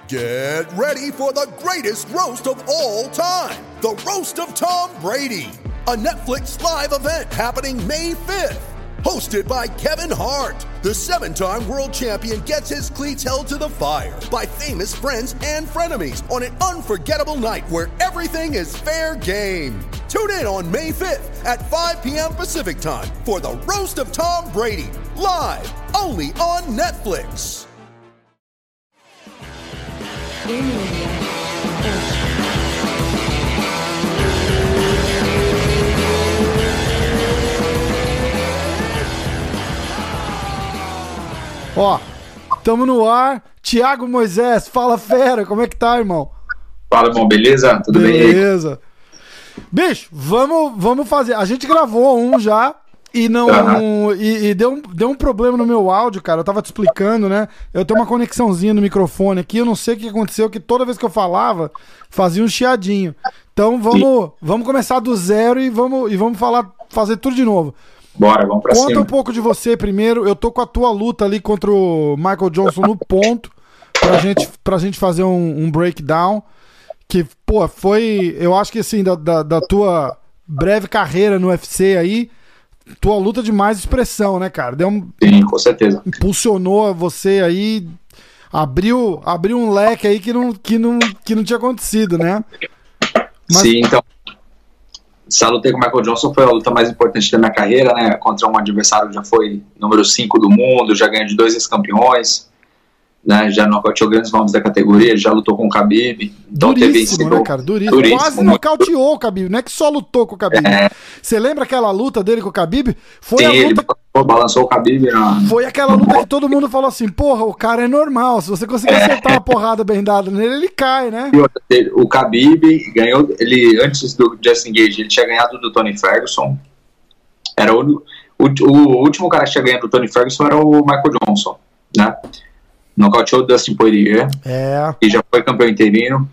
Get ready for the greatest roast of all time, the Roast of Tom Brady, a Netflix live event happening May 5th. Hosted by Kevin Hart, the 7-time world champion gets his cleats held to the fire by famous friends and frenemies on an unforgettable night where everything is fair game. Tune in on May 5th at 5 p.m. Pacific time for the Roast of Tom Brady, live only on Netflix. Ó, tamo no ar. Thiago Moisés, fala fera, como é que tá, irmão? Fala, irmão, beleza? Tudo bem? Beleza. Bicho, vamos fazer. A gente gravou um já e não e deu um problema no meu áudio, cara. Eu tava te explicando, né? Eu tenho uma conexãozinha no microfone aqui, eu não sei o que aconteceu, que toda vez que eu falava, fazia um chiadinho. Então vamos começar do zero e vamos fazer tudo de novo. Bora, vamos pra cima. Conta um pouco de você primeiro. Eu tô com a tua luta ali contra o Michael Johnson no ponto pra gente fazer um breakdown. Que, pô, foi... Eu acho que, assim, da tua breve carreira no UFC aí, tua luta de mais expressão, né, cara? Sim, com certeza. Impulsionou você aí, abriu um leque aí que não tinha acontecido, né? Sim, então... Essa luta com o Michael Johnson foi a luta mais importante da minha carreira, né? Contra um adversário que já foi número 5 do mundo, já ganhou de 2 ex-campeões, né? Já nocauteou grandes nomes da categoria, já lutou com o Khabib. Então duríssimo, né, cara? Duríssimo. Quase nocauteou o Khabib, não é que só lutou com o Khabib. Você lembra aquela luta dele com o Khabib? Sim, ele balançou o Khabib. Foi aquela luta que todo mundo falou assim, porra, o cara é normal, se você conseguir acertar uma porrada bem dada nele, ele cai, né? O Khabib ganhou, ele antes do Justin Gage, ele tinha ganhado do Tony Ferguson. Era o último cara que tinha ganhado do Tony Ferguson era o Michael Johnson, né? Nocauteou o Dustin Poirier, que já foi campeão interino,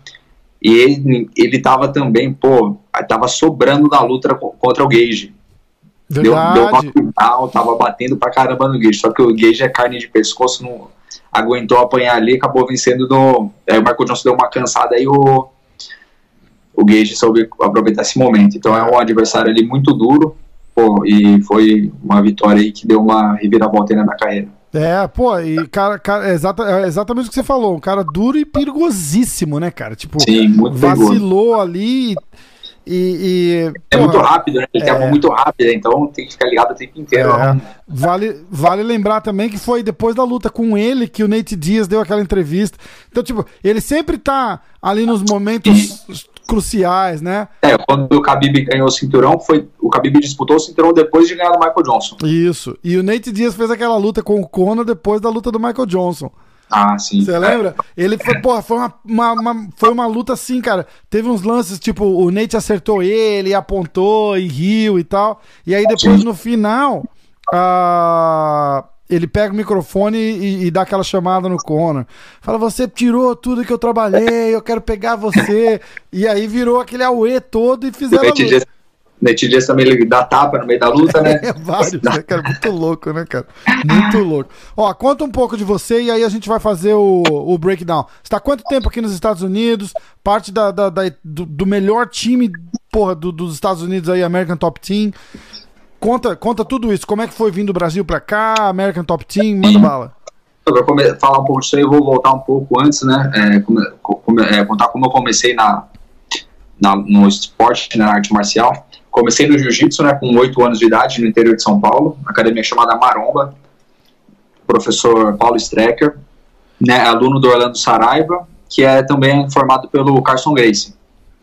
e ele tava também, tava sobrando na luta contra o Gage. Deu uma final, tava batendo pra caramba no Gage, só que o Gage é carne de pescoço, não aguentou apanhar ali, acabou vencendo aí o Michael Johnson deu uma cansada, aí o Gage soube aproveitar esse momento. Então é um adversário ali muito duro, e foi uma vitória aí que deu uma reviravolta aí na minha carreira. E cara é exatamente o que você falou, um cara duro e perigosíssimo, né, cara? Tipo, sim, muito vacilou perigoso ali muito rápido, né? Ele tem muito rápido, então tem que ficar ligado o tempo inteiro. Vale lembrar também que foi depois da luta com ele que o Nate Diaz deu aquela entrevista. Então, tipo, ele sempre tá ali nos momentos cruciais, né? Quando o Khabib ganhou o cinturão, o Khabib disputou o cinturão depois de ganhar do Michael Johnson. Isso, e o Nate Diaz fez aquela luta com o Conor depois da luta do Michael Johnson. Ah, sim. Você lembra? Ele foi, foi uma luta assim, cara. Teve uns lances, tipo, o Nate acertou ele, apontou e riu e tal. E aí depois, no final, ele pega o microfone e dá aquela chamada no Conor. Fala, você tirou tudo que eu trabalhei, eu quero pegar você. E aí virou aquele auê todo e fizeram a luta. Nate Diaz também ele dá tapa no meio da luta, né? Vários, né, cara? Muito louco, né, cara? Muito louco. Ó, conta um pouco de você e aí a gente vai fazer o breakdown. Você tá há quanto tempo aqui nos Estados Unidos? Parte do melhor time, dos Estados Unidos aí, American Top Team. Conta tudo isso. Como é que foi vindo do Brasil pra cá, American Top Team? Manda bala. Pra falar um pouco disso aí, eu vou voltar um pouco antes, né? Contar como eu comecei no esporte, na arte marcial. Comecei no jiu-jitsu, né, com 8 anos de idade, no interior de São Paulo, academia chamada Maromba, professor Paulo Strecker, né, aluno do Orlando Saraiva, que é também formado pelo Carson Gracie.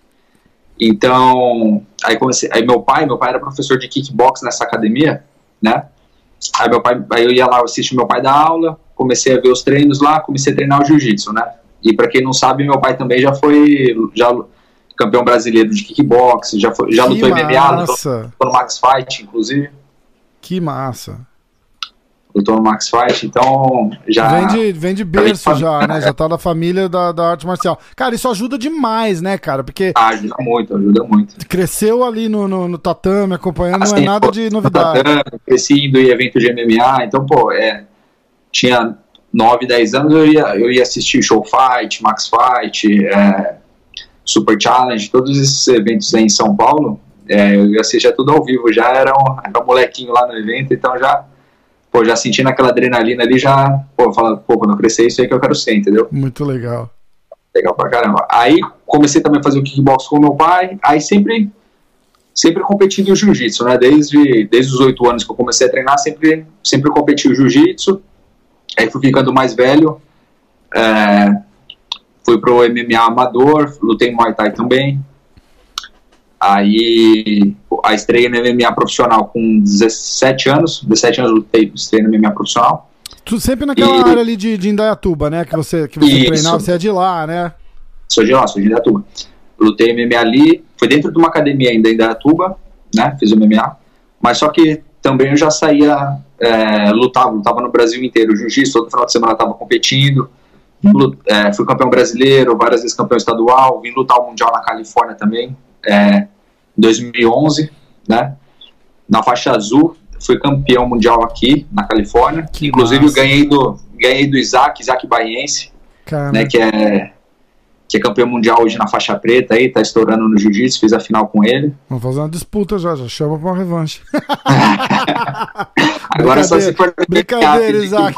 Então, aí meu pai era professor de kickbox nessa academia, né, aí eu ia lá assistir meu pai dar aula, comecei a ver os treinos lá, comecei a treinar o jiu-jitsu, né, e pra quem não sabe, meu pai também já campeão brasileiro de kickbox, já lutou MMA, lutou no Max Fight, inclusive. Que massa. Lutou no Max Fight, então já... Vem de berço já, né? Já tá da família da arte marcial. Cara, isso ajuda demais, né, cara? Porque... ajuda muito. Cresceu ali no tatame, acompanhando, não é nada de novidade. Tatame, cresci indo em evento de MMA, então, tinha 9, 10 anos, eu ia assistir Show Fight, Max Fight, Super Challenge, todos esses eventos aí em São Paulo. Eu assistia tudo ao vivo, já era um molequinho lá no evento, então já sentindo aquela adrenalina ali, já, falando, quando eu crescer, isso aí que eu quero ser, entendeu? Muito legal. Legal pra caramba. Aí comecei também a fazer o kickbox com meu pai, aí sempre competindo o jiu-jitsu, né? Desde os 8 anos que eu comecei a treinar, sempre competi o jiu-jitsu. Aí fui ficando mais velho, fui pro MMA amador, lutei Muay Thai também. Aí a estreia no MMA profissional com 17 anos lutei, estreia no MMA profissional. Tu sempre naquela área ali de Indaiatuba, né? Que você treinava, você é de lá, né? Sou de Indaiatuba. Lutei MMA ali, foi dentro de uma academia ainda em Indaiatuba, né? Fiz o MMA, mas só que também eu já saía, lutava no Brasil inteiro, jiu-jitsu, todo final de semana eu tava competindo, fui campeão brasileiro, várias vezes campeão estadual, vim lutar o Mundial na Califórnia também, em 2011, né? Na faixa azul, fui campeão mundial aqui na Califórnia, que inclusive massa. Eu ganhei do Isaac Baiense, né? Que é campeão mundial hoje na faixa preta aí, tá estourando no jiu-jitsu, fiz a final com ele. Vamos fazer uma disputa já chama pra uma revanche. Agora só se for... Brincadeira, Isaac.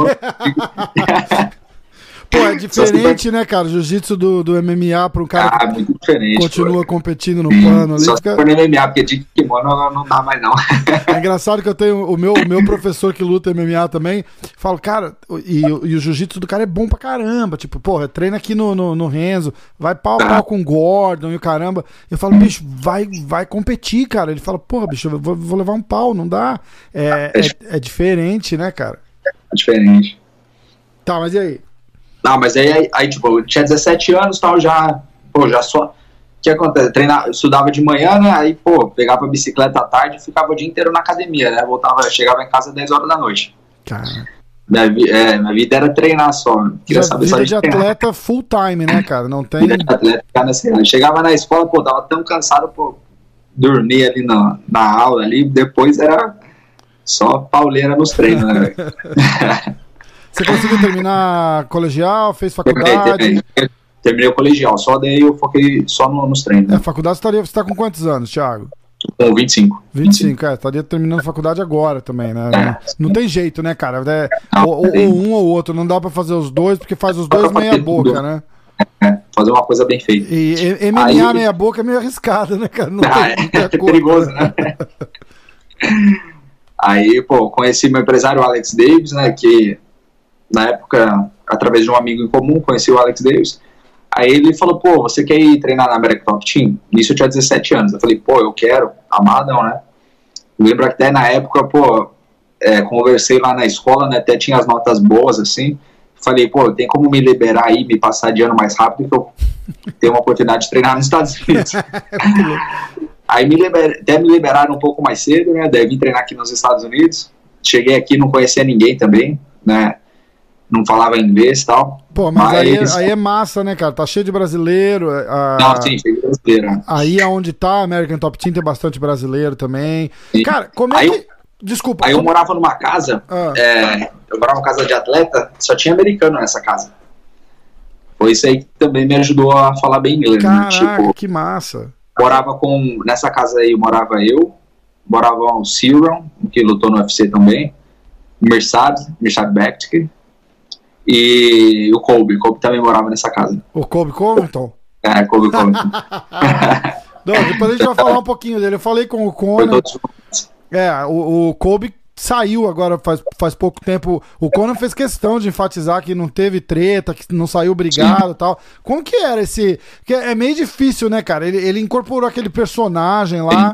Pô, é diferente, né, cara? Jiu-jitsu do MMA pra um cara que muito diferente, continua competindo no pano ali. Só se for no MMA, porque de kimono não dá mais não. É engraçado que eu tenho o meu professor que luta MMA também, falo, cara, e o jiu-jitsu do cara é bom pra caramba, tipo, porra, treina aqui no Renzo, vai pau a pau com o Gordon e o caramba. Eu falo, bicho, vai competir, cara. Ele fala, porra, bicho, eu vou levar um pau, não dá. É diferente, né, cara? É diferente. Tá, mas e aí? Não, mas aí tipo, eu tinha 17 anos, tal, já só... O que acontece? Estudava de manhã, né? Aí, pegava a bicicleta à tarde e ficava o dia inteiro na academia, né? Chegava em casa às 10 horas da noite. Cara... Minha vida era treinar só. Queria saber vida só de atleta full time, né, cara? Não tem... Vida de atleta, chegava na escola, tava tão cansado, dormia ali na aula ali, depois era só pauleira nos treinos, né? Você conseguiu terminar colegial, fez faculdade? Terminei o colegial, só daí eu foquei só nos treinos. Faculdade você tá com quantos anos, Thiago? Com 25. 25, estaria terminando a faculdade agora também, né? Não tem jeito, né, cara? Ou um ou outro, não dá pra fazer os dois, porque faz os dois meia boca, né? Fazer uma coisa bem feita. E MMA meia boca é meio arriscado, né, cara? Não tem é perigoso, né? Aí, conheci meu empresário Alex Davis, né, que na época, através de um amigo em comum, conheci o Alex Davis. Aí ele falou, você quer ir treinar na American Top Team? Nisso eu tinha 17 anos. Eu falei, eu quero. Amadão, né? Eu lembro que até na época, conversei lá na escola, né? Até tinha as notas boas, assim. Falei, tem como me liberar aí, me passar de ano mais rápido, que eu tenho uma oportunidade de treinar nos Estados Unidos. Aí até me liberaram um pouco mais cedo, né? Daí vim treinar aqui nos Estados Unidos. Cheguei aqui, não conhecia ninguém também, né? Não falava inglês e tal. Mas aí é massa, né, cara? Tá cheio de brasileiro. Não, sim, cheio de brasileiro. Aí aonde tá a American Top Team tem bastante brasileiro também. Sim. Cara, como é que... Desculpa. Aí eu morava numa casa, eu morava numa casa de atleta, só tinha americano nessa casa. Foi isso aí que também me ajudou a falar bem inglês. Caraca, né? Que massa. Nessa casa aí morava o Ciron, que lutou no UFC também, Mirsad Bektik, e o Colby também morava nessa casa. O Colby Covington? Colby Covington. Depois a gente vai falar um pouquinho dele. Eu falei com o Conan. O Colby saiu agora faz pouco tempo. O Conan fez questão de enfatizar que não teve treta, que não saiu brigado e tal. Como que era esse... Que é meio difícil, né, cara? Ele incorporou aquele personagem lá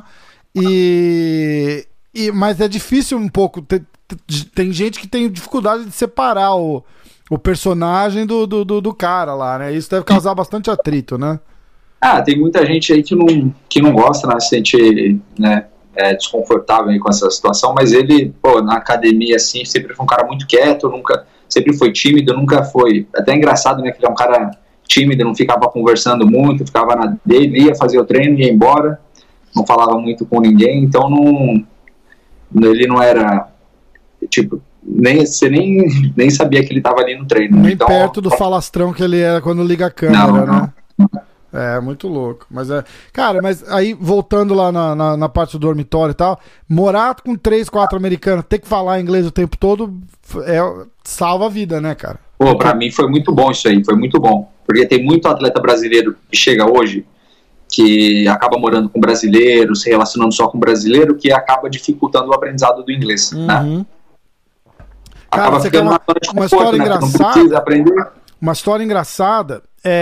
mas é difícil um pouco. Tem gente que tem dificuldade de separar o personagem do cara lá, né? Isso deve causar bastante atrito, né? Tem muita gente aí que não gosta, né? Se sente, né, desconfortável aí com essa situação, mas ele, na academia, assim, sempre foi um cara muito quieto, sempre foi tímido, nunca foi... Até engraçado, né, que ele é um cara tímido, não ficava conversando muito, ficava na dele, ia fazer o treino, ia embora, não falava muito com ninguém, então ele não era... Tipo, Você nem sabia que ele tava ali no treino. Nem então, perto do falastrão que ele era quando liga a câmera, né? É, muito louco. Mas cara, mas aí voltando lá na parte do dormitório e tal, morar com 3, 4 americanos, ter que falar inglês o tempo todo salva a vida, né, cara? Pô, pra mim foi muito bom isso aí, foi muito bom. Porque tem muito atleta brasileiro que chega hoje, que acaba morando com brasileiro, se relacionando só com brasileiro, que acaba dificultando o aprendizado do inglês, né? Cara, acaba você quer uma história engraçada? Uma história engraçada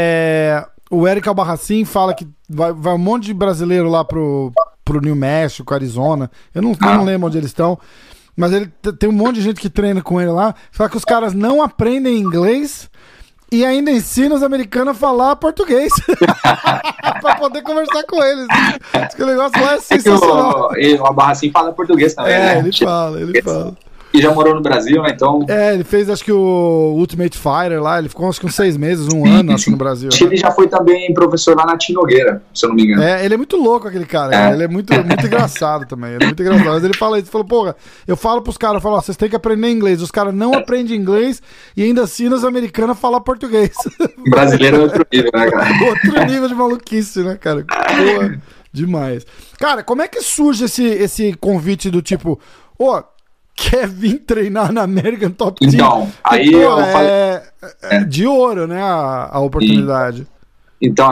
o Eric Albarracin fala que vai um monte de brasileiro lá pro New México, Arizona. Eu não lembro onde eles estão. Mas ele tem um monte de gente que treina com ele lá. Fala que os caras não aprendem inglês e ainda ensinam os americanos a falar português. Pra poder conversar com eles. Acho que o negócio lá é sensacional. O Albarracin fala português também, né? Ele fala. E já morou no Brasil, né? Então... ele fez, acho que o Ultimate Fighter lá, ele ficou acho que uns 6 meses, 1 ano, acho, no Brasil. Ele já foi também professor lá na Tim Nogueira, se eu não me engano. Ele é muito louco, aquele cara. Ele é muito engraçado também. Ele é muito engraçado. Mas ele fala isso, porra, eu falo pros caras, vocês têm que aprender inglês. Os caras não aprendem inglês e ainda ensinam os americanos a falar português. O brasileiro é outro nível, né, cara? Outro nível de maluquice, né, cara? Porra, demais. Cara, como é que surge esse convite do tipo, quer vir treinar na American Top Team? Então, aí eu falei... de ouro, né, a oportunidade. Então,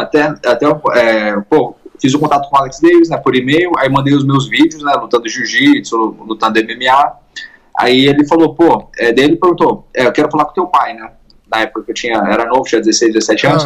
fiz o contato com o Alex Davis, né, por e-mail, aí mandei os meus vídeos, né, lutando jiu-jitsu, lutando MMA, aí ele falou, daí ele perguntou, eu quero falar com teu pai, né, na época que eu era novo, tinha 16, 17 anos,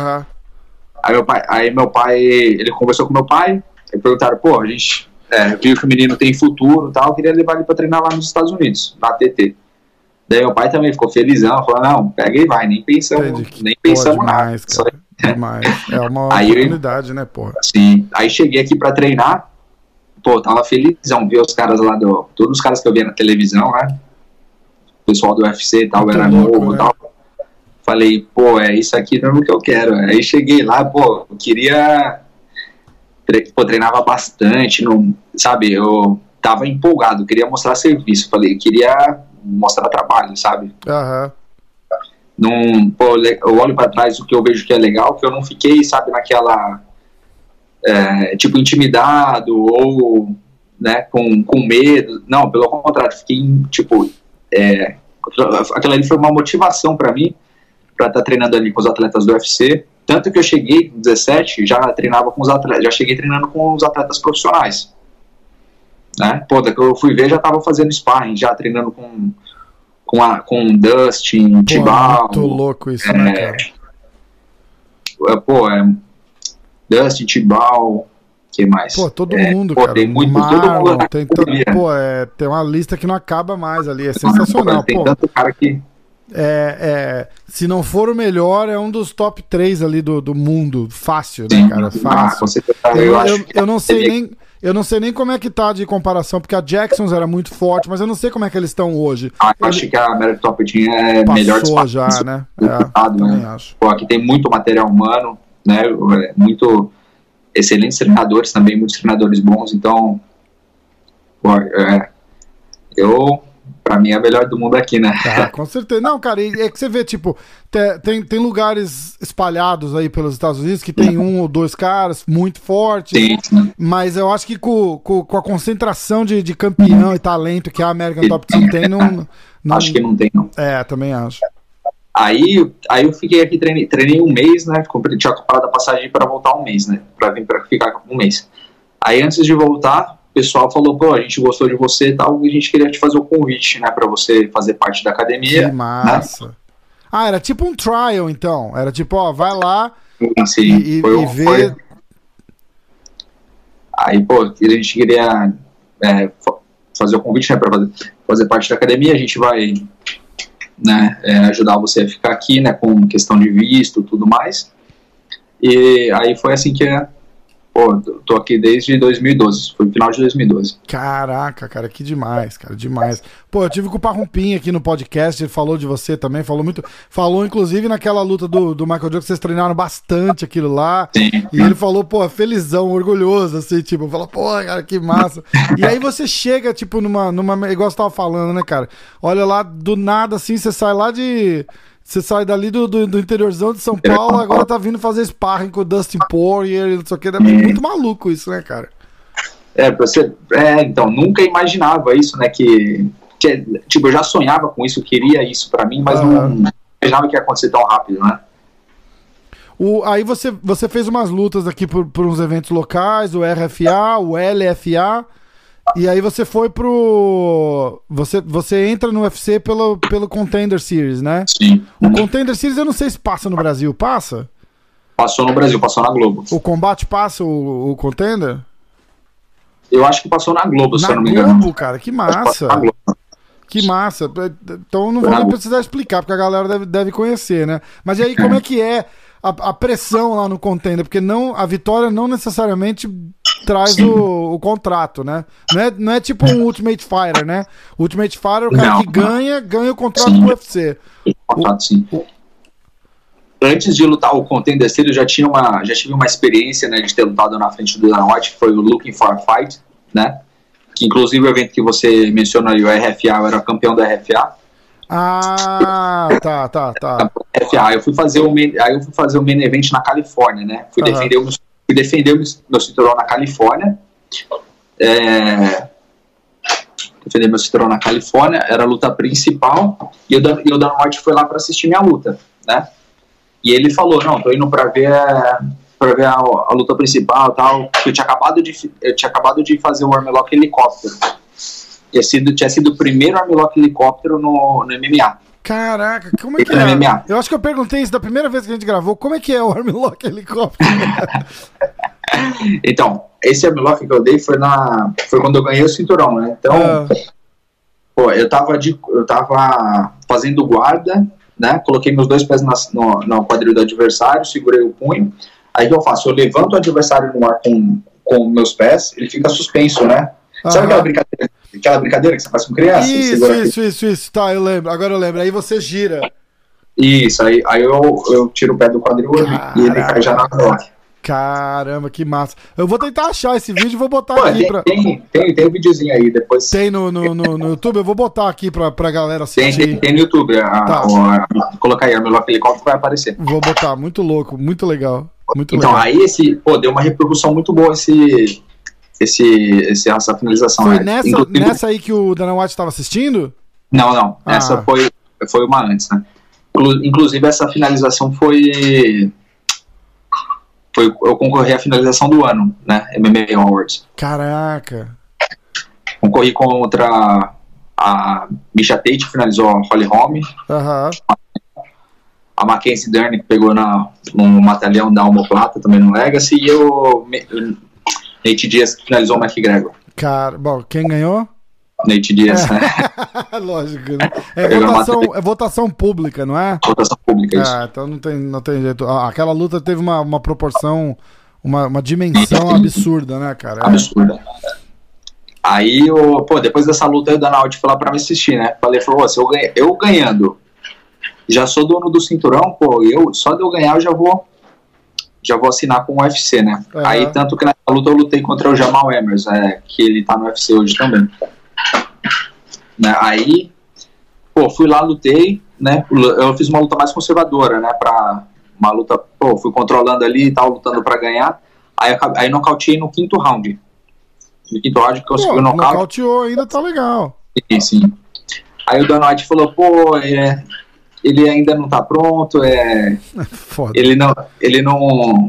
aí meu pai, ele conversou com meu pai, e perguntaram, a gente... viu que o menino tem futuro e tal, queria levar ele pra treinar lá nos Estados Unidos, na ATT. Daí meu pai também ficou felizão, falou, não, pega e vai, nem pensamos nada. Demais. É uma oportunidade, né, porra? Sim, aí cheguei aqui pra treinar, tava felizão, ver os caras lá, todos os caras que eu via na televisão, né, o pessoal do UFC e tal, era novo e tal. Falei, é isso aqui não é o que eu quero. Aí cheguei lá, eu queria... treinava bastante, sabe, eu tava empolgado, queria mostrar serviço, queria mostrar trabalho, sabe? Eu olho pra trás, o que eu vejo que é legal, que eu não fiquei, sabe, naquela tipo, intimidado ou, né, com medo, não, pelo contrário, fiquei, tipo, aquela ali foi uma motivação pra mim, pra estar treinando ali com os atletas do UFC. Tanto que eu cheguei com 17, já treinava com os atletas, já cheguei treinando com os atletas profissionais, né? Daqui eu fui ver, já tava fazendo sparring, já treinando com Dustin, Tibau. Muito louco isso, né, cara? Dustin, Tibau, que mais? Todo mundo, cara. Tem muito, Marlon, todo mundo. Tem uma lista que não acaba mais ali, é sensacional. Tem tanto cara que... se não for o melhor, é um dos top 3 ali do mundo. Fácil, né, cara? Fácil. Eu não sei nem como é que tá de comparação, porque a Jacksons era muito forte, mas eu não sei como é que eles estão hoje. Eu acho que a American Top Team é melhor já, né? Acho. Aqui tem muito material humano, né? Muito excelentes treinadores também, muitos treinadores bons, então pra mim é a melhor do mundo aqui, né? Com certeza. Não, cara, é que você vê, tipo, tem lugares espalhados aí pelos Estados Unidos que tem 1 ou 2 caras muito fortes, sim. Mas eu acho que com a concentração de campeão e talento que a American Top Team tem, não... Acho que não tem, não. Também acho. Aí eu fiquei aqui, treinei 1 mês, né? Tinha comprado a passagem pra voltar 1 mês, né? Pra vir pra ficar 1 mês. Aí antes de voltar, o pessoal falou, a gente gostou de você e tal, e a gente queria te fazer o convite, né, pra você fazer parte da academia. Que massa. Né? Era tipo um trial, então. Era tipo, vai lá e vê. Aí, a gente queria fazer o convite, né, pra fazer parte da academia. A gente vai, né, ajudar você a ficar aqui, né, com questão de visto e tudo mais. E aí foi assim que Pô, tô aqui desde 2012, foi no final de 2012. Caraca, cara, que demais, cara, demais. Pô, eu tive com o Parrumpim aqui no podcast, ele falou de você também, falou inclusive naquela luta do Michael Johnson, vocês treinaram bastante aquilo lá. Sim. E ele falou, pô, felizão, orgulhoso, assim, tipo, falou, pô, cara, que massa. E aí você chega, tipo, numa igual você tava falando, né, cara? Olha lá, do nada, assim, você sai dali do interiorzão de São Paulo, agora tá vindo fazer sparring com o Dustin Poirier e não sei o que. É muito maluco isso, né, cara? Então, nunca imaginava isso, né, tipo, eu já sonhava com isso, queria isso pra mim, mas não imaginava que ia acontecer tão rápido, né? Aí você fez umas lutas aqui por uns eventos locais, o RFA, o LFA, e aí você foi Você entra no UFC pelo Contender Series, né? Sim. O Contender Series eu não sei se passa no Brasil. Passa? Passou no Brasil, passou na Globo. O Combate passa o Contender? Eu acho que passou na Globo, se eu não me engano. Na Globo, cara, que massa. Que massa. Então não vou nem precisar explicar, porque a galera deve conhecer, né? Mas e aí, como é que é a pressão lá no Contender? Porque a vitória não necessariamente traz o contrato, né? Não é tipo um Ultimate Fighter, né? O Ultimate Fighter é o cara que ganha o contrato do UFC. Sim. Antes de lutar o Contender Series, eu já tive uma experiência, né, de ter lutado na frente do Dana White, que foi o Looking for a Fight, né? Que inclusive o evento que você mencionou aí, o RFA, eu era campeão da RFA. Ah, tá. RFA, aí eu fui fazer o main event na Califórnia, né? Fui defender o meu cinturão na Califórnia. Defender meu cinturão na Califórnia, era a luta principal, e o Dana White foi lá para assistir minha luta, né? E ele falou, não, tô indo para ver a luta principal e tal, porque eu tinha acabado de fazer o armlock helicóptero. Tinha sido o primeiro armlock helicóptero no MMA. Caraca, como é que é? MMA. Eu acho que eu perguntei isso da primeira vez que a gente gravou, como é que é o armlock helicóptero? Então, esse armlock que eu dei foi quando eu ganhei o cinturão, né? Então, pô, eu tava fazendo guarda, né? Coloquei meus dois pés no quadril do adversário, segurei o punho. Aí o que eu faço? Eu levanto o adversário no ar com meus pés, ele fica suspenso, né? Sabe aquela brincadeira que você faz com criança? Isso, tá, agora eu lembro. Aí você gira. Isso, aí eu tiro o pé do quadril e ele cai já na roda. Caramba, que massa. Eu vou tentar achar esse vídeo e vou botar aqui Tem um videozinho aí, depois... Tem no YouTube? Eu vou botar aqui pra galera assistir. Tem no YouTube, colocar aí, armlock helicóptero vai aparecer. Vou botar, muito louco, muito legal. Então, legal. Aí deu uma repercussão muito boa essa finalização. Foi nessa aí que o Dana White estava assistindo? Não. Essa foi uma antes, né? Inclusive, essa finalização eu concorri à finalização do ano, né? MMA Awards. Caraca! Concorri contra a Misha Tate, que finalizou a Holly Holm. A Mackenzie Dern, que pegou no Matalhão da omoplata, também no Legacy. E o Nate Diaz, que finalizou o McGregor. Bom, quem ganhou? Nate Diaz, né? Lógico, né? É votação pública, não é? Votação pública, isso. Então não tem jeito. Aquela luta teve uma proporção, uma dimensão absurda, né, cara? Absurda. Aí, depois dessa luta, o Dana White foi lá pra me assistir, né? Falou, se eu ganhando, já sou dono do cinturão, só de eu ganhar eu já vou assinar com o UFC, né? Aí, tanto que nessa luta eu lutei contra o Jamal Emmers, que ele tá no UFC hoje também. Né? Aí, fui lá, lutei, né? Eu fiz uma luta mais conservadora, né? Uma luta, fui controlando ali e tal, lutando pra ganhar. Aí nocauteei no quinto round. No quinto round que eu consegui o nocaute. Nocauteou ainda, tá legal. Sim. Aí o Dana White falou, ele ainda não tá pronto, Foda. Ele não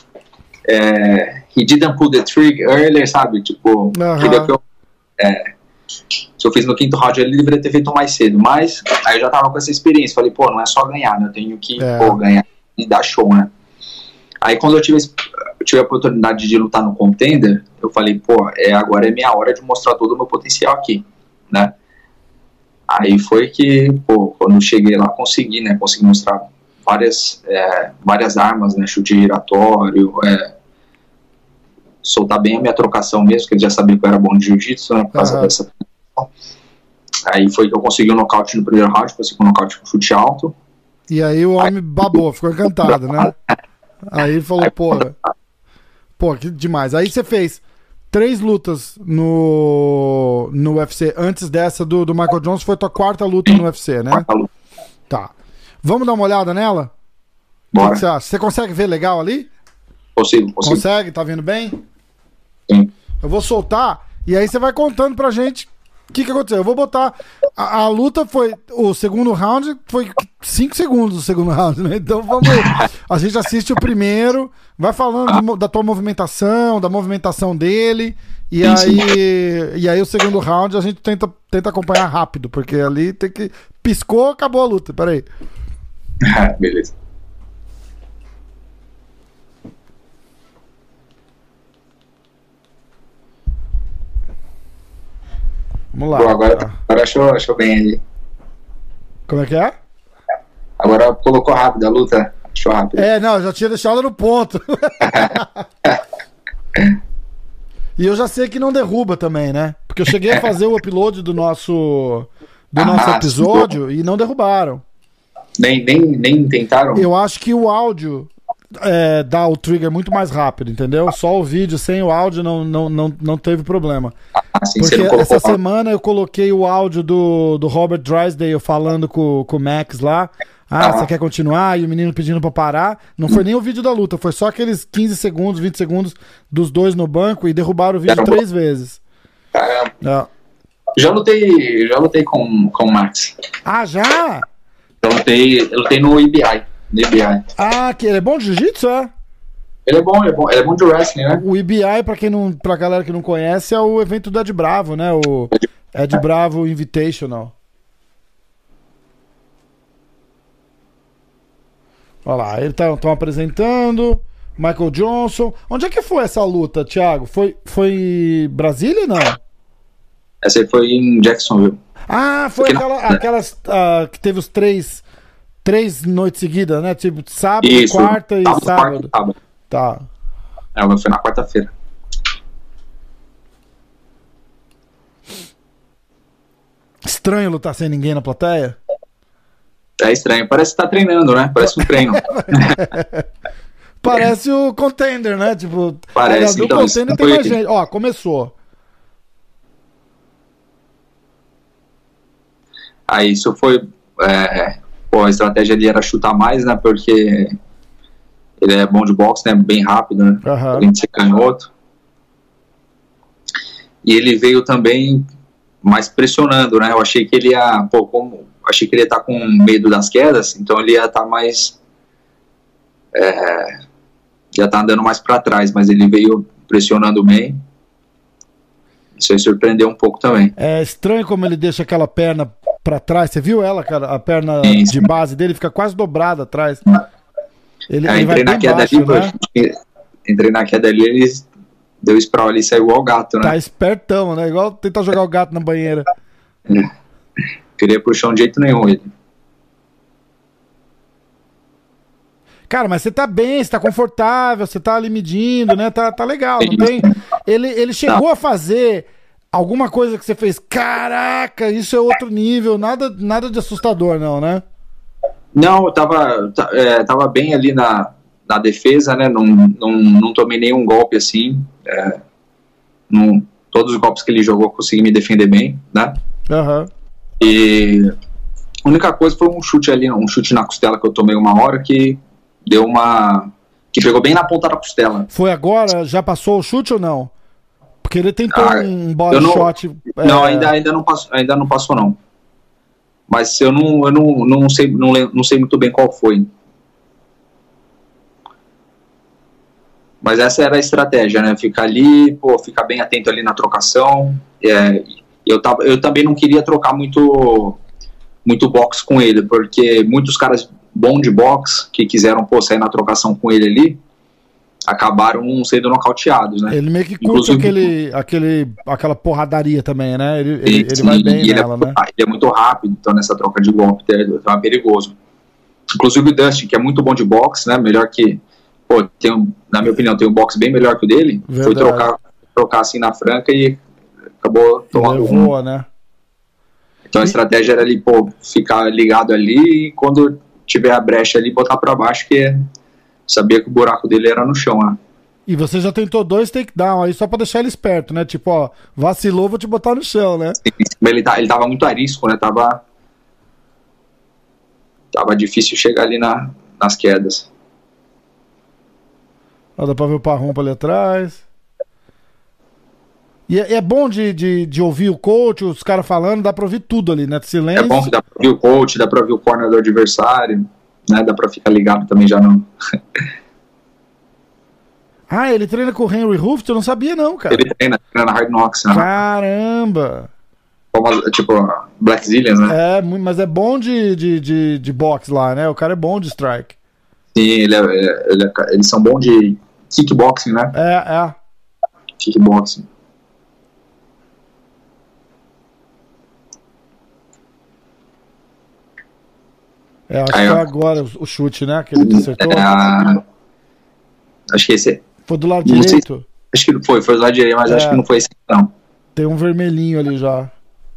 he didn't pull the trigger earlier, sabe? Tipo, queria que se eu fiz no quinto round, ele deveria ter feito mais cedo, mas aí eu já tava com essa experiência, falei, não é só ganhar, né? Eu tenho que ganhar e dar show, né? Aí quando eu tive a oportunidade de lutar no Contender, eu falei, agora é minha hora de mostrar todo o meu potencial aqui, né? Aí foi que, quando eu cheguei lá, consegui mostrar várias armas, né? Chute giratório, soltar bem a minha trocação mesmo, que ele já sabia que eu era bom de jiu-jitsu, né, por causa dessa. Aí foi que eu consegui um nocaute no primeiro round, consegui um nocaute com chute alto. E aí o homem babou, ficou encantado, né? Aí falou, pô, que demais. Aí você fez 3 lutas no UFC. Antes dessa do Michael Johnson, foi tua 4ª luta no UFC, né? 4ª luta. Tá. Vamos dar uma olhada nela? Bora. O que você acha? Você consegue ver legal ali? Consigo. Consegue? Tá vendo bem? Sim. Eu vou soltar e aí você vai contando pra gente o que aconteceu. Eu vou botar... A luta foi... O segundo round foi 5 segundos o segundo round, né? Então vamos... A gente assiste o primeiro, vai falando da tua movimentação, da movimentação dele, e aí o segundo round a gente tenta acompanhar rápido, porque ali tem que... Piscou, acabou a luta. Peraí. Beleza. Vamos lá. Bom, agora achou bem ali. Como é que é? Agora colocou rápido a luta. Achou rápido. Não, eu já tinha deixado no ponto. E eu já sei que não derruba também, né? Porque eu cheguei a fazer o upload do nosso episódio e não derrubaram. Nem tentaram? Eu acho que o áudio dá o trigger muito mais rápido, entendeu? Só o vídeo sem o áudio não teve problema. Sim, porque essa semana eu coloquei o áudio do Robert Drysdale falando com o Max lá. Você quer continuar? E o menino pedindo pra parar. Não foi nem o vídeo da luta, foi só aqueles 15 segundos, 20 segundos dos dois no banco e derrubaram o vídeo 3 vezes. Caramba. Já lutei com o Max. Já? Eu lutei no IBI. Que ele é bom de jiu-jitsu, é? Ele é bom de wrestling, né? O IBI, pra galera que não conhece, é o evento do Ed Bravo, né? O Ed Bravo Invitational. Olha lá, eles estão apresentando Michael Johnson. Onde é que foi essa luta, Thiago? Foi Brasília ou não? Essa aí foi em Jacksonville. Foi aquelas que teve os 3 noites seguidas, né? Tipo, sábado, isso, quarta e sábado. Tá. Foi na quarta-feira. Estranho lutar sem ninguém na plateia? É estranho, parece que tá treinando, né? Parece um treino. Parece o Contender, né? Tipo, parece, então, o Contender tem mais gente. Ó, começou. Aí isso foi... a estratégia ali era chutar mais, né? Porque ele é bom de boxe, né? Bem rápido, né? Além de ser canhoto. E ele veio também mais pressionando, né? Eu achei que ele ia... achei que ele ia estar com medo das quedas, então ele ia estar mais... ia estar andando mais para trás, mas ele veio pressionando bem. Isso aí surpreendeu um pouco também. É estranho como ele deixa aquela perna para trás. Você viu ela, cara? A perna de base dele fica quase dobrada atrás. Ele vai bem baixo, né? Entrei na queda ali, ele deu sprawl ali e saiu igual o gato, né? Tá espertão, né? Igual tentar jogar o gato na banheira. Queria puxar de jeito nenhum ele. Cara, mas você tá bem, você tá confortável, você tá ali medindo, né? Tá legal, não tem... Ele chegou a fazer alguma coisa que você fez, caraca, isso é outro nível, nada de assustador não, né? Não, eu tava bem ali na defesa, né? Não tomei nenhum golpe assim. Todos os golpes que ele jogou eu consegui me defender bem, né? E a única coisa foi um chute na costela que eu tomei uma hora que deu que pegou bem na ponta da costela. Foi agora? Já passou o chute ou não? Porque ele tentou um body shot. Não, ainda não passou não. Mas eu não sei muito bem qual foi. Mas essa era a estratégia, né? Ficar ali, ficar bem atento ali na trocação. Eu também não queria trocar muito boxe com ele, porque muitos caras bons de boxe que quiseram sair na trocação com ele ali acabaram sendo nocauteados, né? Ele meio que curte aquela porradaria também, né? Ele vai bem nela, né? Ele é muito rápido, então nessa troca de golpe é perigoso. Inclusive o Dustin, que é muito bom de boxe, né? Melhor que... na minha opinião, tem um boxe bem melhor que o dele. Verdade. Foi trocar assim na franca e acabou tomando levou, né? Então a estratégia era ali, ficar ligado ali e quando tiver a brecha ali, botar pra baixo, que sabia que o buraco dele era no chão, né? E você já tentou 2 takedown aí só pra deixar ele esperto, né? Tipo, ó, vacilou, vou te botar no chão, né? Ele tava muito arisco, né? Tava difícil chegar ali nas quedas. Ó, dá pra ver o Parrumpa ali atrás. E é bom de ouvir o coach, os caras falando, dá pra ouvir tudo ali, né? Silêncio. É bom que dá pra ouvir o coach, dá pra ouvir o corner do adversário, né? Dá pra ficar ligado também já não. Ah, ele treina com o Henry Hooft? Eu não sabia não, cara. Ele treina na Hard Knocks, né? Caramba! Tipo, Black Zillions, né? Mas é bom de boxe lá, né? O cara é bom de strike. Sim, eles são bons de kickboxing, né? É. Kickboxing. Acho que foi agora o chute, né? Que ele acertou. Acho que esse. Foi do lado direito? Acho que foi do lado direito, mas acho que não foi esse, não. Tem um vermelhinho ali já.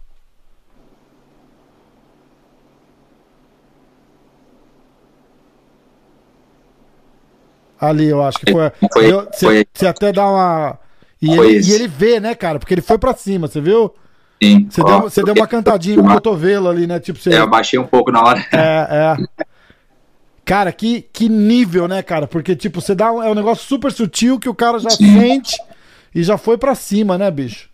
Ali, eu acho que foi. Você até dá uma. E ele vê, né, cara? Porque ele foi pra cima, você viu? Sim. Você deu uma cantadinha com o cotovelo ali, né? Tipo, eu abaixei um pouco na hora. Cara, que nível, né, cara? Porque, tipo, você dá é um negócio super sutil que o cara já sente e já foi pra cima, né, bicho?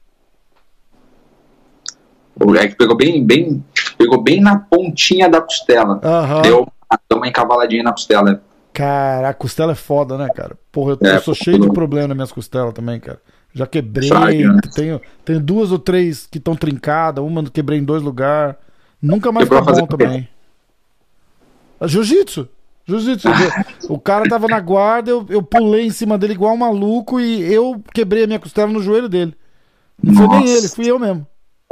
É que pegou bem na pontinha da costela. Deu uma encavaladinha na costela. Cara, a costela é foda, né, cara? Porra, eu sou cheio de problema nas minhas costelas também, cara. Já quebrei, frágil, né? tenho 2 ou 3 que estão trincadas, uma quebrei em 2 lugares. Nunca mais ficou bom também. Jiu-jitsu. O cara tava na guarda, eu pulei em cima dele igual um maluco e eu quebrei a minha costela no joelho dele. Não foi nem ele, fui eu mesmo.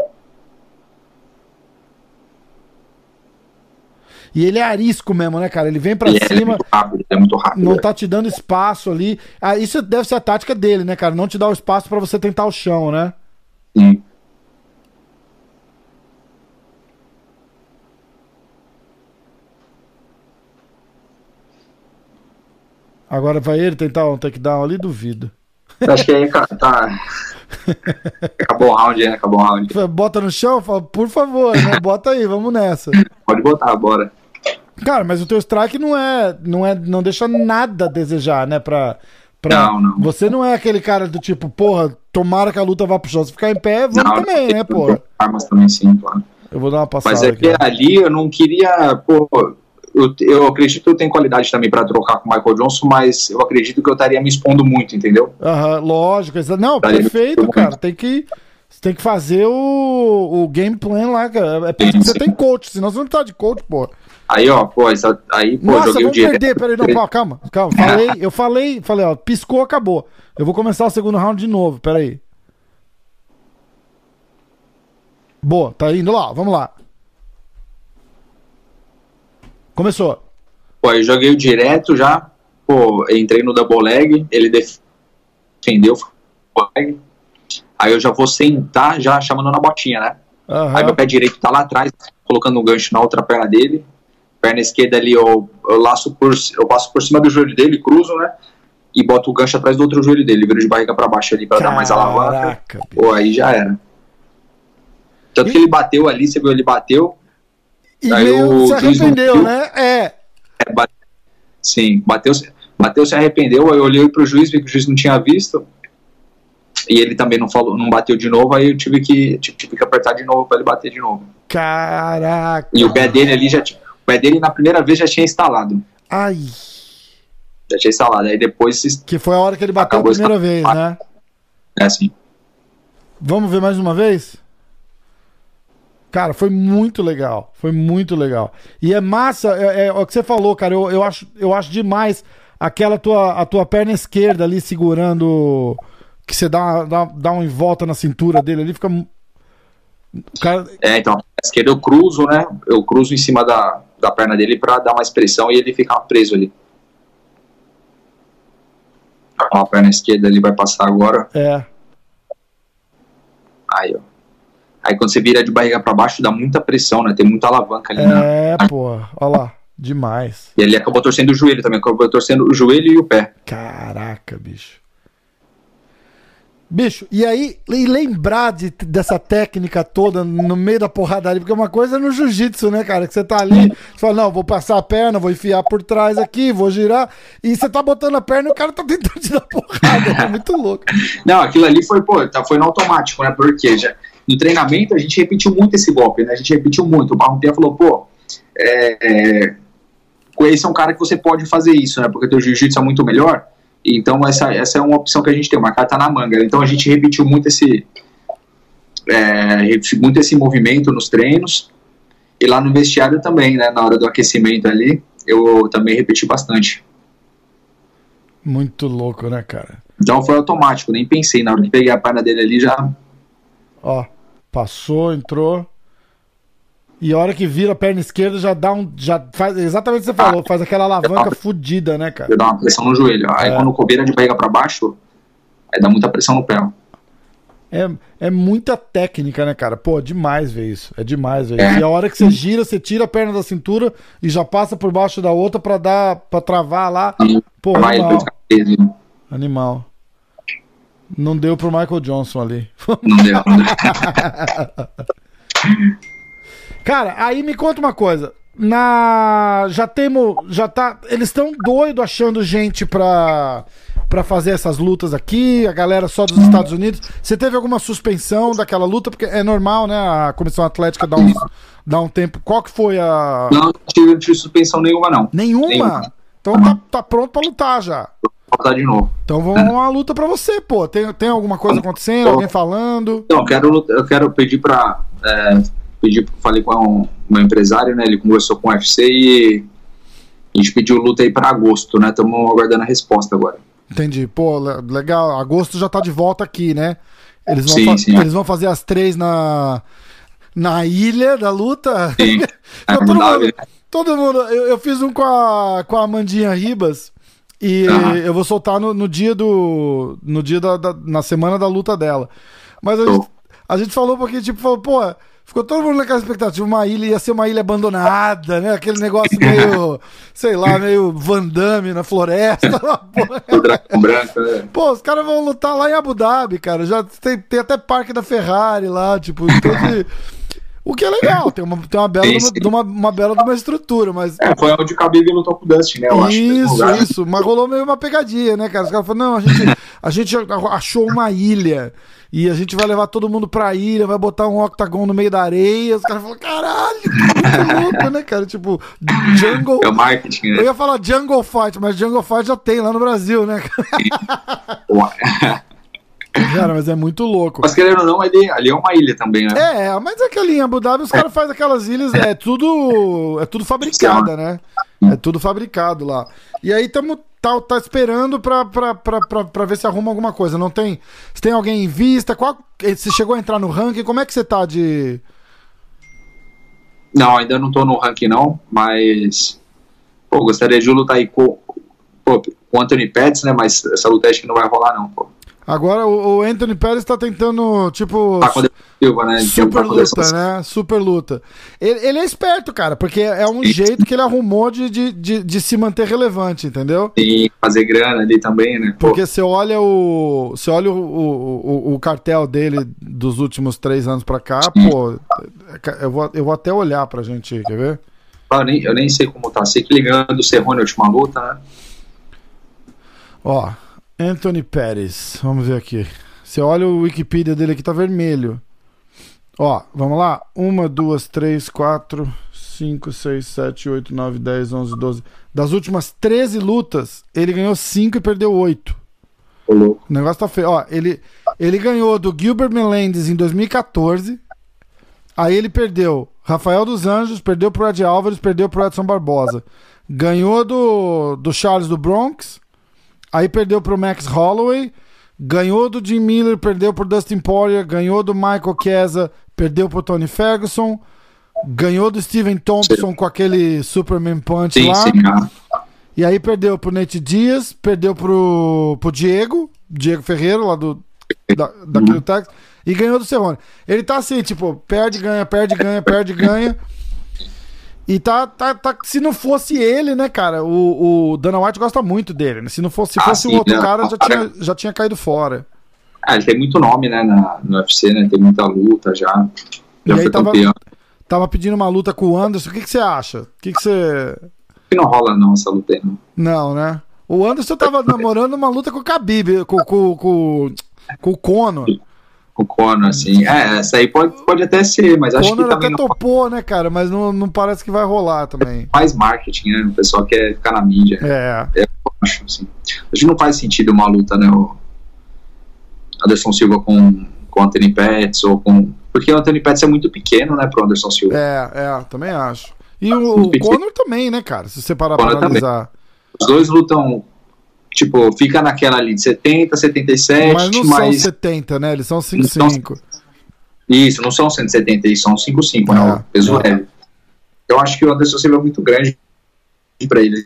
E ele é arisco mesmo, né, cara? Ele vem pra cima. É muito rápido. Não tá te dando espaço ali. Isso deve ser a tática dele, né, cara? Não te dar o espaço pra você tentar o chão, né? Sim. Agora vai ele tentar um takedown ali? Duvido. Acho que aí tá. Acabou o round, né? Acabou o round. Bota no chão? Fala, por favor, né? Bota aí, vamos nessa. Pode botar, bora. Cara, mas o teu strike não deixa nada a desejar, né? Não. Você não é aquele cara do tipo, porra, tomara que a luta vá pro chão. Se ficar em pé, vamos também, né, porra? Armas também, sim, claro. Eu vou dar uma passada. Mas é que ali eu não queria, eu acredito que eu tenho qualidade também pra trocar com o Michael Johnson, mas eu acredito que eu estaria me expondo muito, entendeu? Lógico. Não, perfeito, cara. Você tem que fazer o game plan lá, cara. É por isso que você tem coach, senão você não tá de coach, pô. Aí, Nossa, joguei vamos perder, peraí, não, calma. Eu falei, ó, piscou, acabou. Eu vou começar o segundo round de novo, peraí. Boa, tá indo lá, vamos lá. Começou. Eu joguei o direto já, entrei no double leg, ele defendeu o leg. Aí eu já vou sentar, já chamando na botinha, né? Aí meu pé direito tá lá atrás, colocando um gancho na outra perna dele. Perna esquerda ali, eu passo por cima do joelho dele, cruzo, né? E boto o gancho atrás do outro joelho dele, viro de barriga pra baixo ali pra dar mais alavanca. Aí já era. Tanto que ele bateu ali, você viu, ele bateu. E aí meio se arrependeu, né? Sim, bateu, se arrependeu. Aí eu olhei pro juiz, vi que o juiz não tinha visto. E ele também não bateu de novo, aí eu tive que apertar de novo pra ele bater de novo. Caraca! E o pé dele ali o pé dele na primeira vez já tinha instalado. Ai! Já tinha instalado, aí depois... Que foi a hora que ele bateu a primeira vez, né? É, sim. Vamos ver mais uma vez? Cara, foi muito legal. Foi muito legal. E é massa, é o que você falou, cara. Eu acho demais aquela a tua perna esquerda ali segurando... Que você dá uma volta na cintura dele ali, fica... Cara... Então, a esquerda eu cruzo, né? Eu cruzo em cima da perna dele pra dar mais pressão e ele ficar preso ali. Ó, a perna esquerda ali vai passar agora. É. Aí, ó. Aí quando você vira de barriga pra baixo, dá muita pressão, né? Tem muita alavanca ali. Pô. Olha lá. Demais. E ele acabou torcendo o joelho também. Acabou torcendo o joelho e o pé. Caraca, bicho. Bicho, e aí, e lembrar dessa técnica toda no meio da porradaria, porque uma coisa é no jiu-jitsu, né, cara? Que você tá ali, você fala, não, vou passar a perna, vou enfiar por trás aqui, vou girar, e você tá botando a perna e o cara tá tentando te dar porrada, é muito louco. Não, aquilo ali foi, foi no automático, né? Porque já, no treinamento a gente repetiu muito esse golpe, né? A gente repetiu muito. O Barrompinha falou, esse é um cara que você pode fazer isso, né? Porque teu jiu-jitsu é muito melhor. Então essa é uma opção que a gente tem, uma carta na manga. Então a gente repetiu muito esse movimento nos treinos, e lá no vestiário também, né, na hora do aquecimento ali, eu também repeti bastante. Muito louco, né, cara? Então foi automático, nem pensei, na hora que peguei a perna dele ali já... Ó, passou, entrou, e a hora que vira a perna esquerda já faz exatamente o que você falou, faz aquela alavanca fodida, né, cara? Dá uma pressão no joelho. Aí quando vira de barriga pra baixo, aí dá muita pressão no pé. É muita técnica, né, cara? Pô, demais ver isso. É demais ver isso. E a hora que você gira, você tira a perna da cintura e já passa por baixo da outra pra travar lá. Pô, animal. Não deu pro Michael Johnson ali. Não deu. Cara, aí me conta uma coisa. Eles estão doidos achando gente pra fazer essas lutas aqui, a galera só dos Estados Unidos. Você teve alguma suspensão daquela luta? Porque é normal, né? A Comissão Atlética dá um tempo. Qual que foi a... Não tive suspensão nenhuma, não. Nenhuma? Então tá pronto pra lutar já. Vou lutar de novo. Então vamos uma luta pra você, pô. Tem alguma coisa acontecendo? Alguém falando? Não, eu quero pedir pra... falei com o meu empresário, né? Ele conversou com o UFC e a gente pediu luta aí pra agosto, né? Estamos aguardando a resposta agora. Entendi. Pô, legal. Agosto já tá de volta aqui, né? Eles vão fazer as 3 na ilha da luta. Sim. Todo mundo. Eu fiz um com a Amandinha Ribas e eu vou soltar no dia na semana da luta dela. Mas a gente falou porque, pô, ficou todo mundo naquela expectativa, ia ser uma ilha abandonada, né? Aquele negócio meio, sei lá, meio Van Damme na floresta. O dragão branco, né? Pô, os caras vão lutar lá em Abu Dhabi, cara. Já tem até parque da Ferrari lá, o que é legal, tem uma bela uma bela de uma estrutura, mas... foi onde o Khabib lutou com o Dustin, né? Eu acho. Isso, mas rolou meio uma pegadinha, né, cara? Os caras falaram, não, a gente achou uma ilha e a gente vai levar todo mundo pra ilha, vai botar um octagon no meio da areia. Os caras falaram, caralho, que muito louco, né, cara? Tipo, Jungle... É o marketing, né? Eu ia falar Jungle Fight, mas Jungle Fight já tem lá no Brasil, né, cara? Cara, mas é muito louco. Mas querendo ou não, ali é uma ilha também, né? Mas aquela em Abu Dhabi, os caras fazem aquelas ilhas, é tudo fabricada, né? É tudo fabricado lá. E aí tá esperando pra ver se arruma alguma coisa. Não tem... Se tem alguém em vista, você chegou a entrar no ranking, como é que você tá de... Não, ainda não tô no ranking não, mas... Pô, gostaria de lutar aí com o Anthony Pettis, né? Mas essa luta acho que não vai rolar não, pô. Agora o Anthony Pettis tá tentando, tipo... né? Super luta, né? Super luta. Ele é esperto, cara, porque é um jeito que ele arrumou de se manter relevante, entendeu? E fazer grana ali também, né? Porque você olha o cartel dele dos últimos 3 anos pra cá, pô, eu vou até olhar pra gente, quer ver? Eu nem sei como tá. Sei que ele ganhou do Cerrone na última luta, né? Ó, Anthony Pettis, vamos ver aqui. Você olha o Wikipedia dele aqui, tá vermelho. Ó, vamos lá. 1, 2, 3, 4, 5, 6, 7, 8, 9, 10, 11, 12. Das últimas 13 lutas, ele ganhou 5 e perdeu 8. O negócio tá feio. Ó, ele ganhou do Gilbert Melendez em 2014. Aí ele perdeu Rafael dos Anjos, perdeu pro Ed Álvares, perdeu pro Edson Barbosa. Ganhou do Charles do Bronx. Aí perdeu pro Max Holloway, ganhou do Jim Miller, perdeu pro Dustin Poirier, ganhou do Michael Chiesa, perdeu pro Tony Ferguson, ganhou do Steven Thompson com aquele Superman Punch lá. E aí perdeu pro Nate Diaz, perdeu pro Diego Ferreira, lá daquele Texas, e ganhou do Cerrone. Ele tá assim, tipo, perde, ganha. E tá. Se não fosse ele, né, cara? O Dana White gosta muito dele, né? Se fosse sim, um outro cara, já tinha caído fora. Ele tem muito nome, né, no UFC, né? Tem muita luta já. Já foi campeão. Tava pedindo uma luta com o Anderson. O que você acha? Não rola não essa luta aí, não. Não, né? O Anderson tava namorando uma luta com o Khabib, com o Conor. Com o Conor, assim. Essa aí pode até ser, mas acho que também até topou, né, cara? Mas não parece que vai rolar também. Faz marketing, né? O pessoal quer ficar na mídia. Eu acho, assim. Acho que não faz sentido uma luta, né? O Anderson Silva com Anthony Pettis ou com... Porque o Anthony Pettis é muito pequeno, né, pro Anderson Silva. Também acho. E o Conor também, né, cara? Se você parar pra analisar. Também. Os dois lutam, tipo, fica naquela ali de 70, 77, mas não são 70, né? Eles são 5'5". Isso, não são 170, eles são 5'5", né? O peso leve. Eu acho que o Anderson Silva é muito grande pra ele.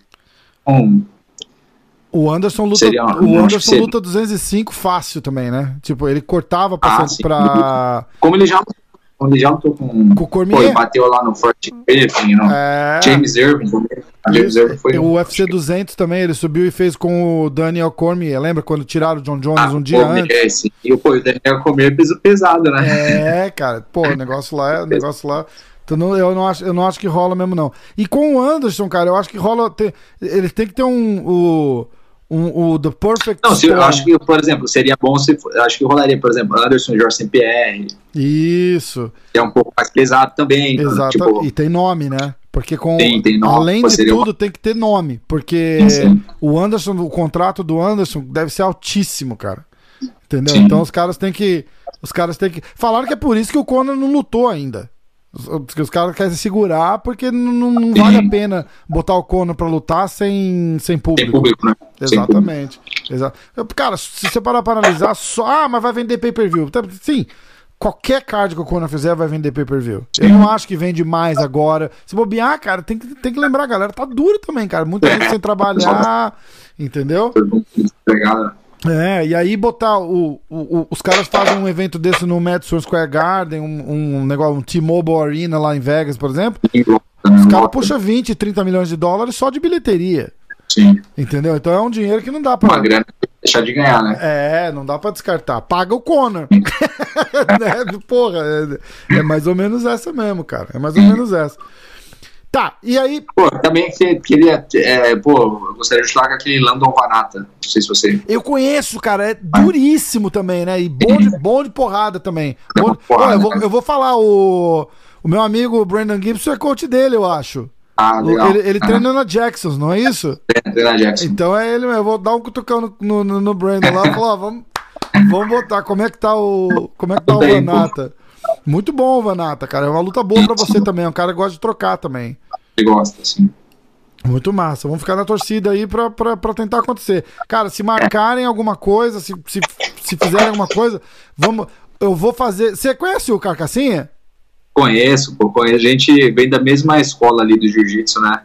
O Anderson luta 205 fácil também, né? Tipo, ele cortava pra... Como ele já lutou com o Cormier. Ele bateu lá no Forte Griffin, James Irving. James Irving foi o UFC 200 também, ele subiu e fez com o Daniel Cormier. Lembra quando tiraram o John Jones um dia antes? E o Daniel Cormier é peso pesado, né? Cara, o negócio lá. Então, eu não acho que rola mesmo, não. E com o Anderson, cara, eu acho que rola. Ele tem que ter The Perfect Storm. Eu acho que, por exemplo, seria bom se... Acho que rolaria, por exemplo, Anderson e George St. Pierre. Isso. Que é um pouco mais pesado também. Exato. Tipo... E tem nome, né? Porque tem nome, além de tudo, tem que ter nome. Porque o Anderson, o contrato do Anderson deve ser altíssimo, cara. Entendeu? Sim. Então os caras têm que... Falaram que é por isso que o Conor não lutou ainda. Os caras querem se segurar porque não vale a pena botar o Conor pra lutar sem público. Sem público, né? Exatamente. Cara, se você parar pra analisar, mas vai vender pay-per-view. Sim, qualquer card que o Conor fizer vai vender pay-per-view. Eu não acho que vende mais agora. Se bobear, cara, tem que lembrar, a galera tá dura também, cara. Muita gente sem trabalhar, entendeu? E aí botar os caras fazem um evento desse no Madison Square Garden, um negócio, um T-Mobile Arena lá em Vegas, por exemplo. Os caras puxam 20, 30 milhões de dólares só de bilheteria. Sim. Entendeu? Então é um dinheiro que não dá pra... Uma grana pra deixar de ganhar, né? Não dá pra descartar. Paga o Conor. Porra, é mais ou menos essa mesmo, cara. É mais ou menos essa. Tá, e aí... Também queria... eu gostaria de falar com aquele Landon Vanata. Não sei se você... Eu conheço, cara. É duríssimo também, né? E bom de porrada também. Eu vou falar, o meu amigo Brandon Gibson é coach dele, eu acho. Legal. Ele treina na Jacksons, não é isso? Treina na Jacksons. Então é ele mesmo. Eu vou dar um cutucão no Brandon lá e falar, vamos botar. Como é que tá o Vanata? Muito bom, Vanata, cara. É uma luta boa pra você também. É um cara que gosta de trocar também. Ele gosta, sim. Muito massa. Vamos ficar na torcida aí pra tentar acontecer. Cara, se marcarem alguma coisa, se fizerem alguma coisa, eu vou fazer... Você conhece o Carcassinha? Conheço. A gente vem da mesma escola ali do jiu-jitsu, né?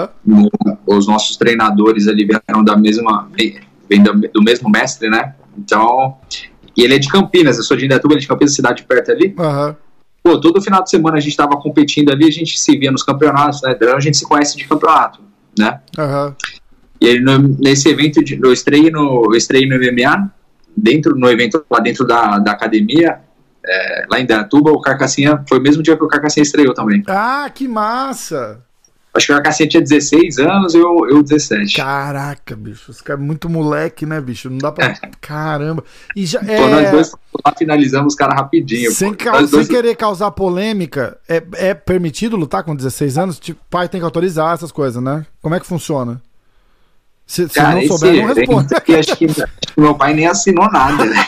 Os nossos treinadores ali vieram vem do mesmo mestre, né? Então... E ele é de Campinas, eu sou de Indaiatuba, ele é de Campinas, cidade perto ali. Todo final de semana a gente tava competindo ali, a gente se via nos campeonatos, né? Então a gente se conhece de campeonato, né? E aí nesse evento, eu estreiei no MMA, no evento lá dentro da academia, lá em Indaiatuba, o Carcassinha, foi o mesmo dia que o Carcassinha estreou também. Que massa! Acho que o Carcassinha tinha 16 anos, eu 17. Caraca, bicho. Esse cara é muito moleque, né, bicho? Não dá pra... Caramba. E já nós dois lá finalizamos os caras rapidinho. Sem querer causar polêmica, é permitido lutar com 16 anos? Tipo, pai tem que autorizar essas coisas, né? Como é que funciona? Se não souber, não responde. Acho que meu pai nem assinou nada, né?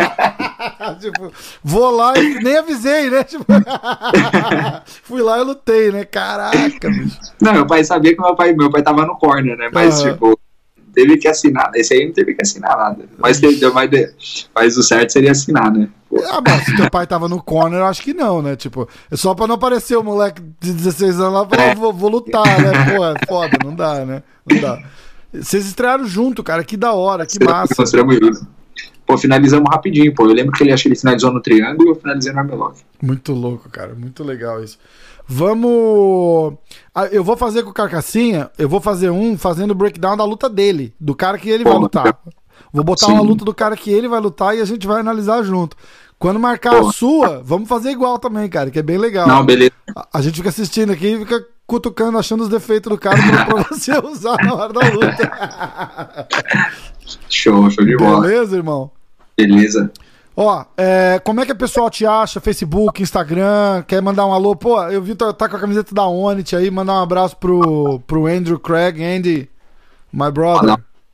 Tipo, vou lá e nem avisei, né? Tipo, fui lá e lutei, né? Caraca, bicho. Não, meu pai sabia que meu pai tava no corner, né? Mas, tipo, teve que assinar. Esse aí não teve que assinar nada. Mas o certo seria assinar, né? Mas se teu pai tava no corner, eu acho que não, né? Tipo, é só pra não aparecer o moleque de 16 anos lá e falar, vou lutar, né? Pô, é foda, não dá, né? Não dá. Vocês estrearam junto, cara, que da hora, que massa. Pô, finalizamos rapidinho, pô. Eu lembro que ele finalizou no triângulo e eu finalizei no armlock. Muito louco, cara, muito legal isso. Vamos... Eu vou fazer com o Carcassinha, eu vou fazer fazendo o breakdown da luta dele, do cara que ele vai lutar. Vou botar uma luta do cara que ele vai lutar e a gente vai analisar junto. Quando marcar a sua, vamos fazer igual também, cara, que é bem legal. Não, beleza. A gente fica assistindo aqui e fica cutucando, achando os defeitos do cara pra você usar na hora da luta. Show de bola. Beleza, irmão? Beleza. Ó, como é que o pessoal te acha? Facebook, Instagram, quer mandar um alô? Pô, eu vi tá com a camiseta da Onit aí, mandar um abraço pro Andrew Craig. Andy, my brother.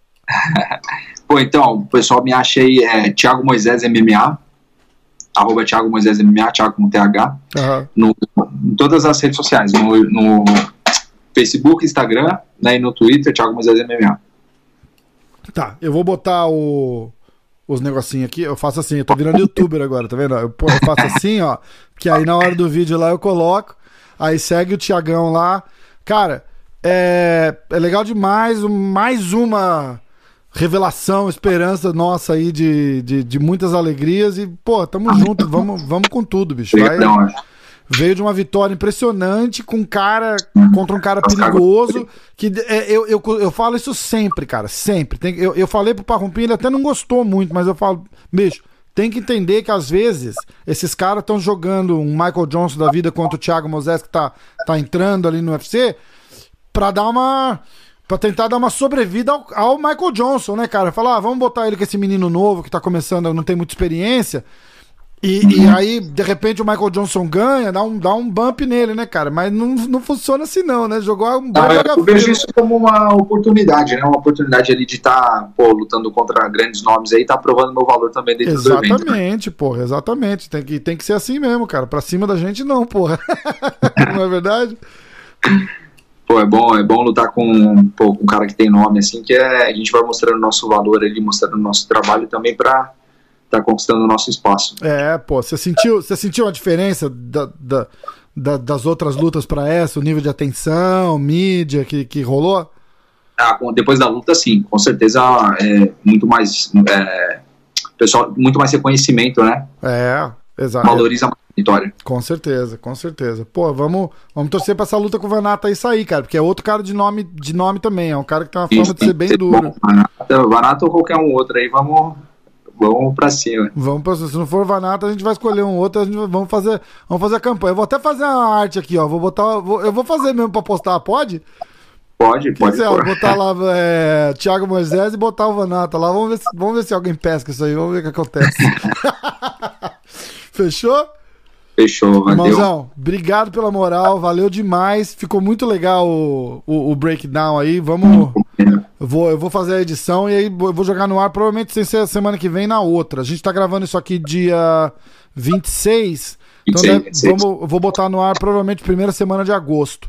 Pô, então, o pessoal me acha aí, Thiago Moisés MMA, @ Thiago Moisés MMA, Thiago com TH, em todas as redes sociais, no Facebook, Instagram, né, e no Twitter, Thiago Moisés MMA. Tá, eu vou botar os negocinhos aqui, eu faço assim, eu tô virando youtuber agora, tá vendo? Eu faço assim, ó, que aí na hora do vídeo lá eu coloco, aí segue o Thiagão lá. Cara, é legal demais, mais uma revelação, esperança nossa aí de muitas alegrias e, pô, tamo junto, vamos com tudo, bicho. Veio de uma vitória impressionante contra um cara perigoso, que eu falo isso sempre, cara, sempre. Eu falei pro Parrumpinho, ele até não gostou muito, mas eu falo, bicho, tem que entender que às vezes esses caras estão jogando um Michael Johnson da vida contra o Thiago Moisés que tá entrando ali no UFC pra tentar dar uma sobrevida ao Michael Johnson, né, cara? Falar, vamos botar ele com esse menino novo que tá começando, não tem muita experiência. E aí, de repente, o Michael Johnson ganha, dá um bump nele, né, cara? Mas não funciona assim, não, né? Jogou um bom eu vejo isso como uma oportunidade, né? Uma oportunidade ali de estar, lutando contra grandes nomes aí, tá provando meu valor também dentro do evento. Exatamente, porra, exatamente. Tem que ser assim mesmo, cara. Pra cima da gente, não, porra. Não é verdade? Pô, é bom lutar com um cara que tem nome, assim, que a gente vai mostrando o nosso valor ali, mostrando o nosso trabalho também pra tá conquistando o nosso espaço. Pô, você sentiu a diferença das outras lutas pra essa, o nível de atenção, mídia que rolou? Depois da luta, sim, com certeza muito mais pessoal, muito mais reconhecimento, né? Exato. Valoriza mais a vitória. Com certeza. Pô, vamos torcer pra essa luta com o Vanata aí sair, cara, porque é outro cara de nome também, é um cara que tem uma forma de ser bem duro. Vanata ou qualquer um outro aí, vamos pra cima. Se não for Vanata, a gente vai escolher um outro, vamos fazer a campanha. Eu vou até fazer uma arte aqui, ó. Eu vou fazer mesmo pra postar, pode? Pode. Botar lá Thiago Moisés e botar o Vanata lá. Vamos ver se alguém pesca isso aí. Vamos ver o que acontece. Fechou? Fechou, valeu. Irmãozão, obrigado pela moral, valeu demais. Ficou muito legal o breakdown aí. Eu vou fazer a edição e aí eu vou jogar no ar, provavelmente sem ser a semana que vem, na outra. A gente tá gravando isso aqui dia 26. Então vou botar no ar provavelmente primeira semana de agosto.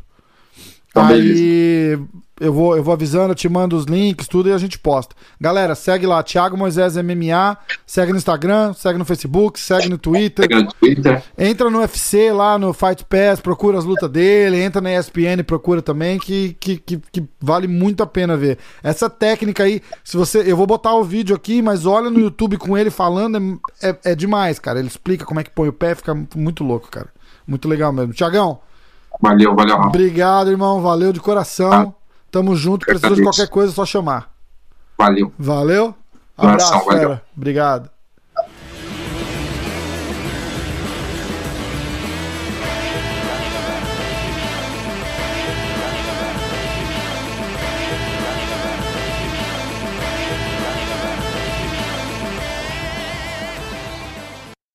Aí eu vou avisando, eu te mando os links, tudo, e a gente posta. Galera, segue lá, Thiago Moisés MMA, segue no Instagram, segue no Facebook, segue no Twitter. Entra no UFC lá, no Fight Pass, procura as lutas dele, entra na ESPN, procura também, que vale muito a pena ver. Essa técnica aí, eu vou botar o vídeo aqui, mas olha no YouTube com ele falando, é demais, cara. Ele explica como é que põe o pé, fica muito louco, cara. Muito legal mesmo. Thiagão, Valeu. obrigado, irmão. Valeu de coração. Tamo junto. Precisa de qualquer coisa, é só chamar. Valeu. Abraço, fera. Obrigado.